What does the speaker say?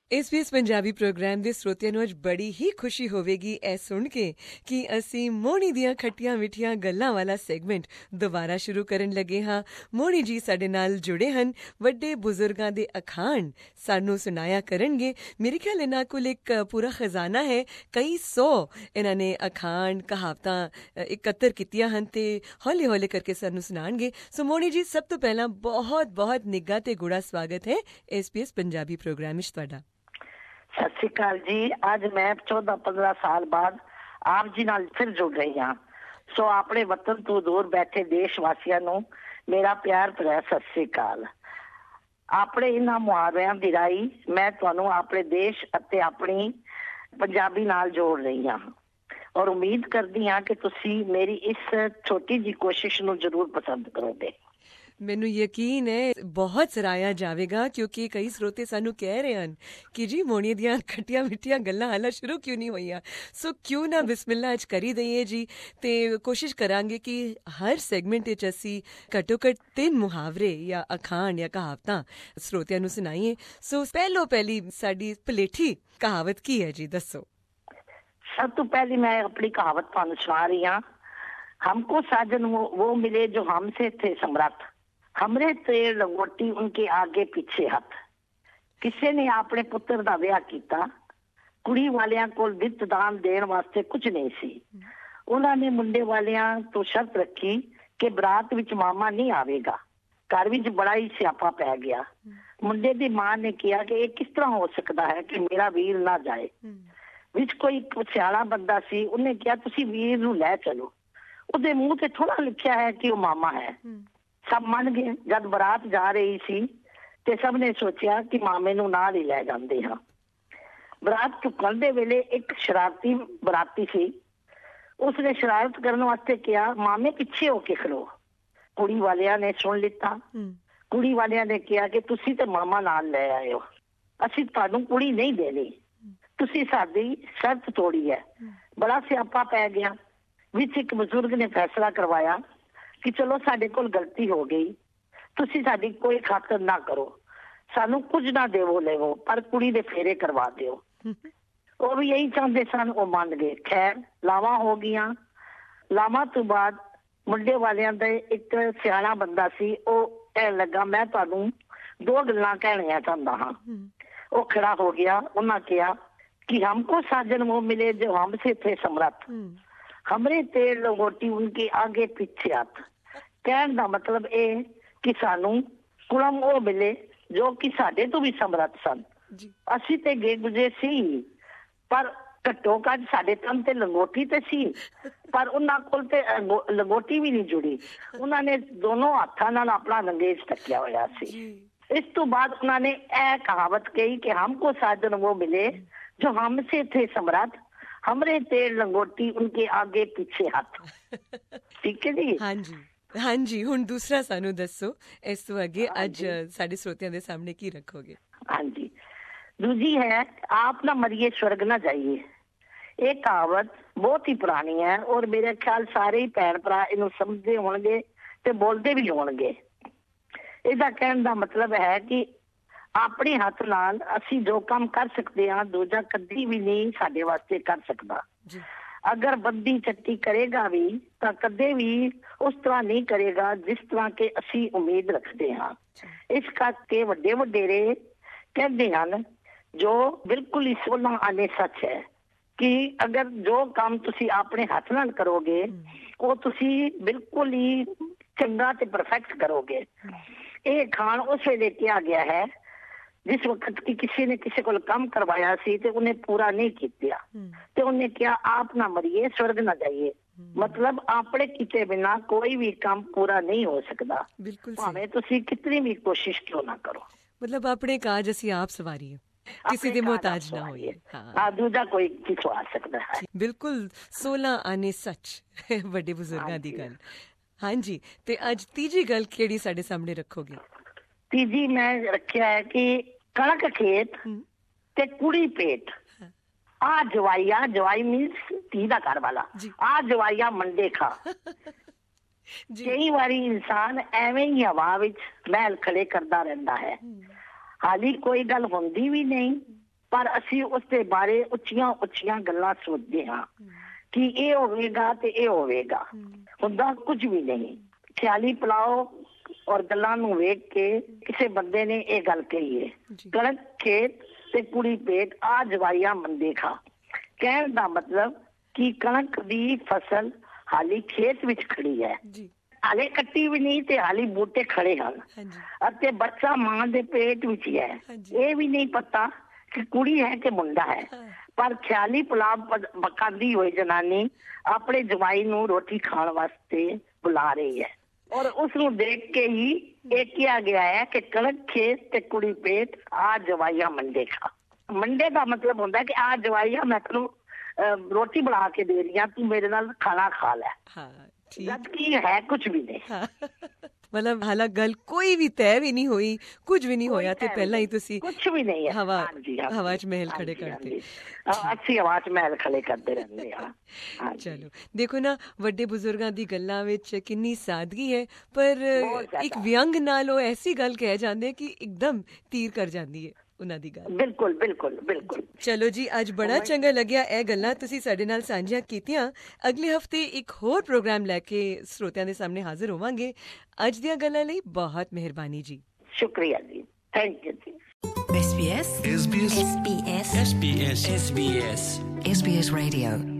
SBS Punjabi programme ਦੇ ਸਰੋਤਿਆਂ ਨੂੰ ਅੱਜ ਬੜੀ ਹੀ ਖੁਸ਼ੀ ਹੋਵੇਗੀ ਇਹ ਸੁਣ ਕੇ ਕਿ ਅਸੀਂ ਮੋਹਣੀ ਦੀਆਂ ਖੱਟੀਆਂ ਮਿੱਠੀਆਂ ਗੱਲਾਂ ਵਾਲਾ ਸੈਗਮੈਂਟ ਦੁਬਾਰਾ ਸ਼ੁਰੂ ਕਰਨ ਲੱਗੇ ਹਾਂ। ਮੋਹਣੀ ਜੀ ਸਾਡੇ ਨਾਲ ਜੁੜੇ ਹਨ, ਵੱਡੇ ਬਜ਼ੁਰਗਾਂ ਦੇ ਅਖਾਣ ਸਾਨੂੰ ਸੁਣਾਇਆ ਕਰਨਗੇ। ਮੇਰੇ ਖਿਆਲ ਇਹਨਾਂ ਕੋਲ ਇੱਕ ਪੂਰਾ ਖਜ਼ਾਨਾ ਹੈ, ਕਈ 100 ਇਹਨਾਂ ਨੇ ਅਖਾਣ ਕਹਾਵਤਾਂ ਇਕੱਤਰ ਕੀਤੀਆਂ ਹਨ ਤੇ ਹੌਲੀ ਹੌਲੀ ਕਰਕੇ ਸਾਨੂੰ ਸੁਣਾਉਣਗੇ। ਸੋ ਮੋਹਣੀ ਜੀ, ਸਭ ਤੋਂ ਪਹਿਲਾਂ ਬਹੁਤ ਬਹੁਤ ਨਿੱਘਾ ਤੇ ਗੂੜਾ ਸਵਾਗਤ ਹੈ SBS ਪੰਜਾਬੀ ਪ੍ਰੋਗਰਾਮ ਵਿੱਚ ਤੁਹਾਡਾ। ਸਤਿ ਸ਼੍ਰੀ ਅਕਾਲ ਜੀ। ਅੱਜ ਮੈਂ 14-15 ਸਾਲ ਬਾਅਦ ਆਪ ਜੀ ਨਾਲ ਫਿਰ ਜੁੜ ਰਹੀ ਹਾਂ। ਸੋ ਆਪਣੇ ਵਤਨ ਤੋਂ ਦੂਰ ਬੈਠੇ ਦੇਸ਼ ਵਾਸੀਆਂ ਨੂੰ ਮੇਰਾ ਪਿਆਰ ਭਰਿਆ ਸਤਿ ਸ਼੍ਰੀ ਅਕਾਲ। ਆਪਣੇ ਇਹਨਾਂ ਮੁਹਾਵਰਿਆਂ ਦੀ ਰਾਹੀਂ ਮੈਂ ਤੁਹਾਨੂੰ ਆਪਣੇ ਦੇਸ਼ ਅਤੇ ਆਪਣੀ ਪੰਜਾਬੀ ਨਾਲ ਜੋੜ ਰਹੀ ਹਾਂ ਔਰ ਉਮੀਦ ਕਰਦੀ ਹਾਂ ਕਿ ਤੁਸੀਂ ਮੇਰੀ ਇਸ ਛੋਟੀ ਜਿਹੀ ਕੋਸ਼ਿਸ਼ ਨੂੰ ਜ਼ਰੂਰ ਪਸੰਦ ਕਰੋਗੇ। ਮੈਨੂੰ ਯਕੀਨ ਹੈ ਬਹੁਤ ਸਰਾਹਿਆ ਜਾਵੇਗਾ, ਕਿਉਂਕਿ ਕਈ ਸਰੋਤੇ ਸਾਨੂੰ ਕਹਿ ਰਹੇ ਹਨ ਕਿ ਜੀ ਮੋਹਣੀ ਦੀਆਂ ਖੱਟੀਆਂ ਮਿੱਠੀਆਂ ਗੱਲਾਂ ਹਾਲੇ ਸ਼ੁਰੂ ਕਿਉਂ ਨਹੀਂ ਹੋਈਆਂ। ਸੋ ਕਿਉਂ ਨਾ ਬਿਸਮਿਲ੍ਲਾ ਅੱਜ ਕਰੀ ਦਈਏ ਜੀ, ਤੇ ਕੋਸ਼ਿਸ਼ ਕਰਾਂਗੇ ਕਿ ਹਰ ਸੈਗਮੈਂਟ ਵਿੱਚ ਅਸੀਂ ਘੱਟੋ ਘੱਟ 3 ਮੁਹਾਵਰੇ ਜਾਂ ਅਖਾਣ ਜਾਂ ਕਹਾਵਤਾਂ ਸਰੋਤਿਆਂ ਨੂੰ ਸੁਣਾਈਏ। ਸੋ ਪਹਿਲੀ ਸਾਡੀ ਪਲੇਠੀ ਕਹਾਵਤ ਕੀ ਹੈ ਜੀ, ਦੱਸੋ। ਸਭ ਤੋਂ ਪਹਿਲੀ ਮੈਂ ਆਪਣੀ ਕਹਾਵਤ ਤੁਹਾਨੂੰ ਸੁਣਾ ਰਹੀ ਹਾਂ। हमको साजन वो मिले जो हमसे थे समर्थ, हमरे तेल लंगोटी उनके आगे पीछे हथ। ਕਿਸੇ ਨੇ ਆਪਣੇ ਪੁੱਤਰ ਦਾ ਵਿਆਹ ਕੀਤਾ, ਕੁੜੀ ਵਾਲਿਆਂ ਕੋਲ ਵਿੱਤ ਦਾਨ ਦੇਣ ਵਾਸਤੇ ਕੁਝ ਨਹੀਂ ਸੀ। ਉਹਨਾਂ ਨੇ ਮੁੰਡੇ ਵਾਲਿਆਂ ਤੋਂ ਸ਼ਰਤ ਰੱਖੀ ਕਿ ਬਰਾਤ ਵਿੱਚ ਮਾਮਾ ਨਹੀਂ ਆਵੇਗਾ। ਘਰ ਵਿੱਚ ਬੜਾ ਹੀ ਸਿਆਪਾ ਪੈ ਗਿਆ। ਮੁੰਡੇ ਦੀ ਮਾਂ ਨੇ ਕਿਹਾ ਕਿ ਇਹ ਕਿਸ ਤਰ੍ਹਾਂ ਹੋ ਸਕਦਾ ਹੈ ਕਿ ਮੇਰਾ ਵੀਰ ਨਾ ਜਾਏ। ਵਿੱਚ ਕੋਈ ਸਿਆਣਾ ਬੰਦਾ ਸੀ, ਉਹਨੇ ਕਿਹਾ ਤੁਸੀਂ ਵੀਰ ਨੂੰ ਲੈ ਚਲੋ, ਉਹਦੇ ਮੂੰਹ ਤੇ ਥੋੜਾ ਲਿਖਿਆ ਹੈ ਕਿ ਉਹ ਮਾਮਾ ਹੈ। ਸਭ ਮੰਨ ਗਏ। ਜਦ ਬਰਾਤ ਜਾ ਰਹੀ ਸੀ ਤੇ ਸਭ ਨੇ ਸੋਚਿਆ ਕਿ ਮਾਮੇ ਨੂੰ ਨਾਲ ਹੀ ਲੈ ਜਾਂਦੇ ਹਾਂ। ਬਰਾਤ ਚੁੱਕਣ ਦੇ ਵੇਲੇ ਇੱਕ ਸ਼ਰਾਰਤੀ ਬਰਾਤੀ ਸੀ, ਉਸਨੇ ਸ਼ਰਾਰਤ ਕਰਨ ਵਾਸਤੇ ਕਿਹਾ ਮਾਮੇ ਪਿੱਛੇ ਹੋ ਕੇ ਖਲੋ। ਕੁੜੀ ਵਾਲਿਆਂ ਨੇ ਸੁਣ ਲਿੱਤਾ। ਕੁੜੀ ਵਾਲਿਆਂ ਨੇ ਕਿਹਾ ਕਿ ਤੁਸੀਂ ਤੇ ਮਾਮਾ ਨਾਲ ਲੈ ਆਏ ਹੋ, ਅਸੀਂ ਤੁਹਾਨੂੰ ਕੁੜੀ ਨਹੀਂ ਦੇਣੀ, ਤੁਸੀਂ ਸਾਡੀ ਸ਼ਰਤ ਤੋੜੀ ਹੈ। ਬੜਾ ਸਿਆਪਾ ਪੈ ਗਿਆ। ਵਿੱਚ ਇੱਕ ਬਜ਼ੁਰਗ ਨੇ ਫੈਸਲਾ ਕਰਵਾਇਆ ਕਿ ਚਲੋ ਸਾਡੇ ਕੋਲ ਗਲਤੀ ਹੋ ਗਈ, ਤੁਸੀਂ ਸਾਡੀ ਕੋਈ ਖਾਤਰ ਨਾ ਕਰੋ, ਸਾਨੂੰ ਕੁਝ ਨਾ ਦੇਵੋ ਲੈਵੋ, ਪਰ ਕੁੜੀ ਦੇ ਫੇਰੇ ਕਰਵਾ ਦਿਓ। ਉਹ ਵੀ ਇਹੀ ਚਾਹੁੰਦੇ ਸਨ, ਉਹ ਮੰਨ ਗਏ। ਖੈਰ ਲਾਵਾਂ ਹੋ ਗਈਆਂ। ਲਾਵਾਂ ਤੋਂ ਬਾਅਦ ਮੁੰਡੇ ਵਾਲਿਆਂ ਦਾ ਇੱਕ ਸਿਆਣਾ ਬੰਦਾ ਸੀ, ਉਹ ਕਹਿਣ ਲੱਗਾ ਮੈਂ ਤੁਹਾਨੂੰ 2 ਗੱਲਾਂ ਕਹਿਣੀਆਂ ਚਾਹੁੰਦਾ ਹਾਂ। ਉਹ ਖੜਾ ਹੋ ਗਿਆ। ਉਹਨਾਂ ਕਿਹਾ ਕਿ ਹਮਕੋ ਸਾਜਨ वो मिले जो हमसे थे समर्थ, हमरे तेल लंगोटी उनके आगे पीछे हथ। ਕਹਿਣ ਦਾ ਮਤਲਬ ਇਹ ਕਿ ਸਾਨੂੰ ਕੁਲਮ ਉਹ ਮਿਲੇ ਜੋ ਕਿ ਸਾਡੇ ਤੋਂ ਵੀ ਸਮਰੱਥ ਸਨ। ਅਸੀਂ ਤੇ ਗੇ ਗੁਜਰੇ ਸੀ, ਪਰ ਘੱਟੋ ਘੱਟ ਸਾਡੇ ਤਨ ਤੇ ਲੰਗੋਟੀ ਤੇ ਸੀ, ਪਰ ਉਹਨਾਂ ਕੋਲ ਤੇ ਲੰਗੋਟੀ ਵੀ ਨਹੀਂ ਜੁੜੀ। ਉਹਨਾਂ ਨੇ ਦੋਨੋਂ ਹੱਥਾਂ ਨਾਲ ਆਪਣਾ ਲੰਗੇਜ ਢੱਕਿਆ ਹੋਇਆ ਸੀ। ਇਸ ਤੋਂ ਬਾਅਦ ਉਹਨਾਂ ਨੇ ਇਹ ਕਹਾਵਤ ਕਹੀ ਕਿ ਹਮਕੋ ਸਾਜਨ ਉਹ ਮਿਲੇ ਜੋ हमसे थे समर्थ, हमरे तेल लंगोटी उनके आगे पीछे हथ। ਠੀਕ ਹੈ ਜੀ। ਹਾਂਜੀ, ਹੁਣ ਦੂਸਰਾ ਸਾਨੂੰ ਦੱਸੋ, ਇਸ ਤੋਂ ਅੱਗੇ ਅੱਜ ਸਾਡੇ ਸਰੋਤਿਆਂ ਦੇ ਸਾਹਮਣੇ ਕੀ ਰੱਖੋਗੇ। ਹਾਂਜੀ, ਦੂਜੀ ਹੈ ਆਪ ਨਾ ਮਰੀਏ ਸਵਰਗ ਨਾ ਜਾਈਏ। ਇਹ ਕਹਾਵਤ ਬਹੁਤ ਹੀ ਪੁਰਾਣੀ ਹੈ ਔਰ ਮੇਰੇ ਖਿਆਲ ਸਾਰੇ ਹੀ ਭੈਣ ਭਰਾ ਇਹਨੂੰ ਸਮਝਦੇ ਹੋਣਗੇ ਤੇ ਬੋਲਦੇ ਵੀ ਹੋਣਗੇ। ਇਹਦਾ ਕਹਿਣ ਦਾ ਮਤਲਬ ਹੈ ਕਿ ਆਪਣੇ ਹੱਥ ਨਾਲ ਅਸੀਂ ਜੋ ਕੰਮ ਕਰ ਸਕਦੇ ਹਾਂ, ਦੂਜਾ ਕਦੀ ਵੀ ਨਹੀਂ ਸਾਡੇ ਵਾਸਤੇ ਕਰ ਸਕਦਾ। ਅਗਰ ਬੰਦੀ ਚੱਟੀ ਕਰੇਗਾ ਵੀ ਤਾਂ ਕਦੇ ਵੀ ਉਸ ਤਰ੍ਹਾਂ ਨਹੀਂ ਕਰੇਗਾ ਜਿਸ ਤਰ੍ਹਾਂ ਕਿ ਅਸੀਂ ਉਮੀਦ ਰੱਖਦੇ ਹਾਂ। ਇਸ ਕਰਕੇ ਵੱਡੇ ਵਡੇਰੇ ਕਹਿੰਦੇ ਹਨ ਜੋ ਬਿਲਕੁਲ ਹੀ ਸੋਲਾਂ ਆਨੇ ਸੱਚ ਹੈ ਕਿ ਅਗਰ ਜੋ ਕੰਮ ਤੁਸੀਂ ਆਪਣੇ ਹੱਥ ਨਾਲ ਕਰੋਗੇ ਉਹ ਤੁਸੀਂ ਬਿਲਕੁਲ ਹੀ ਚੰਗਾ ਤੇ ਪਰਫੈਕਟ ਕਰੋਗੇ। ਇਹ ਖਾਣ ਉਸ ਵੇਲੇ ਕਿਹਾ ਗਿਆ ਹੈ ਜਿਸ ਵਕਤ ਕਿ ਕਿਸੇ ਨੇ ਕਿਸੇ ਕੋਲ ਕੰਮ ਕਰਵਾਇਆ ਸੀ ਤੇ ਉਹਨੇ ਪੂਰਾ ਨਹੀਂ ਕੀਤਾ ਤੇ ਉਹਨੇ ਕਿਹਾ ਆਪ ਨਾ ਮਰੀਏ ਸਵਰਗ ਨਾ ਜਾਈਏ। ਮਤਲਬ ਆਪਣੇ ਕੀਤੇ ਬਿਨਾਂ ਕੋਈ ਵੀ ਕੰਮ ਪੂਰਾ ਨਹੀਂ ਹੋ ਸਕਦਾ, ਭਾਵੇਂ ਤੁਸੀਂ ਕਿਤਨੀ ਵੀ ਕੋਸ਼ਿਸ਼ ਕਿਉਂ ਨਾ ਕਰੋ। ਮਤਲਬ ਆਪਣੇ ਕਾਜ ਅਸੀਂ ਆਪ ਸਵਾਰੀਏ, ਕਿਸੇ ਦੇ ਮੁਹਤਾਜ ਨਾ ਹੋਈਏ। ਹਾਂ, ਦੂਜਾ ਕੋਈ ਕੀ ਸਵਾਰ ਸਕਦਾ ਹੈ। ਬਿਲਕੁਲ 16 ਆਨੇ ਸੱਚ, ਵੱਡੇ ਬਜ਼ੁਰਗਾਂ ਦੀ ਗੱਲ। ਹਾਂਜੀ, ਤੇ ਅੱਜ ਤੀਜੀ ਗੱਲ ਕਿਹੜੀ ਸਾਡੇ ਸਾਹਮਣੇ ਰੱਖੋਗੇ। ਤੀਜੀ ਮੈਂ ਰੱਖਿਆ ਹੈ ਕਿ ਕਣਕ ਖੇਤ ਤੇ ਕੁੜੀ ਪੇਟ। ਆ ਜਵਾਈਆ, ਜਵਾਈ ਮੀਨਸ ਧੀ ਦਾ ਘਰ ਵਾਲਾ, ਆ ਜਵਾਈਆ ਮੰਡੇ ਖਾ। ਕਈ ਵਾਰੀ ਇਨਸਾਨ ਐਵੇਂ ਹੀ ਹਵਾ ਵਿੱਚ ਮਹਿਲ ਖੜੇ ਕਰਦਾ ਰਹਿੰਦਾ ਹੈ, ਹਾਲੀ ਕੋਈ ਗੱਲ ਹੁੰਦੀ ਵੀ ਨਹੀਂ ਪਰ ਅਸੀਂ ਉਸ ਦੇ ਬਾਰੇ ਉੱਚੀਆਂ ਗੱਲਾਂ ਸੋਚਦੇ ਹਾਂ ਕਿ ਇਹ ਹੋਵੇਗਾ ਤੇ ਇਹ ਹੋਵੇਗਾ। ਹੁੰਦਾ ਕੁਝ ਵੀ ਨਹੀਂ। ਖਿਆਲੀ ਪਲਾਓ ਔਰ ਗੱਲਾਂ ਨੂੰ ਵੇਖ ਕੇ ਕਿਸੇ ਬੰਦੇ ਨੇ ਇਹ ਗੱਲ ਕਹੀ ਹੈ, ਕਣਕ ਖੇਤ ਤੇ ਕੁੜੀ ਪੇਟ ਆ ਜਵਾਈਆਂ ਮੰਦੇ ਖਾ। ਕਹਿਣ ਦਾ ਮਤਲਬ ਕਿ ਕਣਕ ਦੀ ਫਸਲ ਹਾਲੀ ਖੇਤ ਵਿੱਚ ਖੜੀ ਹੈ, ਹਾਲੇ ਕੱਟੀ ਵੀ ਨਹੀਂ ਤੇ ਹਾਲੀ ਬੂਟੇ ਖੜੇ ਹਨ ਅਤੇ ਬੱਚਾ ਮਾਂ ਦੇ ਪੇਟ ਵਿੱਚ ਹੀ ਹੈ। ਇਹ ਵੀ ਨਹੀਂ ਪਤਾ ਕਿ ਕੁੜੀ ਹੈ ਕਿ ਮੁੰਡਾ ਹੈ। ਪਰ ਖਿਆਲੀ ਪੁਲਾਵ ਪਕਾਉਂਦੀ ਹੋਈ ਜਨਾਨੀ ਆਪਣੇ ਜਵਾਈ ਨੂੰ ਰੋਟੀ ਖਾਣ ਵਾਸਤੇ ਬੁਲਾ ਰਹੀ ਹੈ ਔਰ ਉਸ ਨੂੰ ਦੇਖ ਕੇ ਹੀ ਇਹ ਕਿਹਾ ਗਿਆ ਹੈ ਕਿ ਕਣਕ ਖੇਤ ਤੇ ਕੁੜੀ ਪੇਟ ਆ ਜਵਾਈਆਂ ਮੰਡੇ ਖਾ। ਮੰਡੇ ਦਾ ਮਤਲਬ ਹੁੰਦਾ ਕਿ ਆ ਜਵਾਈਆਂ ਮੈਂ ਤੈਨੂੰ ਰੋਟੀ ਬਣਾ ਕੇ ਦੇ ਰਹੀ ਹਾਂ, ਤੂੰ ਮੇਰੇ ਨਾਲ ਖਾਣਾ ਖਾ ਲੈ। ਜਦ ਕੀ ਹੈ ਕੁਝ ਵੀ ਨਹੀਂ। ਮਤਲਬ ਹਾਲਾ ਗੱਲ ਕੋਈ ਵੀ ਤੈਅ ਵੀ ਨਹੀਂ ਹੋਈ, ਕੁਝ ਵੀ ਨਹੀਂ ਹੋਇਆ ਤੇ ਪਹਿਲਾਂ ਹੀ ਤੁਸੀਂ ਕੁਝ ਵੀ ਨਹੀਂ ਹੈ ਹਵਾ 'ਚ ਮਹਿਲ ਖੜੇ ਕਰਦੇ। ਅਸੀਂ ਹਵਾ 'ਚ ਮਹਿਲ ਖੜੇ ਕਰਦੇ ਰਹਿੰਦੇ ਹਾਂ। ਚਲੋ ਦੇਖੋ ਨਾ, ਵੱਡੇ ਬਜ਼ੁਰਗਾਂ ਦੀ ਗੱਲਾਂ ਵਿੱਚ ਕਿੰਨੀ ਸਾਦਗੀ ਹੈ, ਪਰ ਇੱਕ ਵਿਅੰਗ ਨਾਲ ਉਹ ਐਸੀ ਗੱਲ ਕਹਿ ਜਾਂਦੇ ਕਿ ਇੱਕਦਮ ਤੀਰ ਕਰ ਜਾਂਦੀ ਹੈ ਉਹਨਾਂ ਦੀ ਗੱਲ। ਬਿਲਕੁਲ ਬਿਲਕੁਲ ਬਿਲਕੁਲ। ਚਲੋ ਜੀ, ਅੱਜ ਬੜਾ ਚੰਗਾ ਲੱਗਿਆ ਇਹ ਗੱਲਾਂ ਤੁਸੀਂ ਸਾਡੇ ਨਾਲ ਸਾਂਝੀਆਂ ਕੀਤੀਆਂ। ਅਗਲੇ ਹਫਤੇ ਇੱਕ ਹੋਰ ਪ੍ਰੋਗਰਾਮ ਲੈ ਕੇ ਸਰੋਤਿਆਂ ਦੇ ਸਾਹਮਣੇ ਹਾਜ਼ਰ ਹੋਵਾਂਗੇ। ਅੱਜ ਦੀਆਂ ਗੱਲਾਂ ਲਈ ਬਹੁਤ ਮਿਹਰਬਾਨੀ ਜੀ। ਸ਼ੁਕਰੀਆ ਜੀ, ਥੈਂਕ ਯੂ ਜੀ। SBS Radio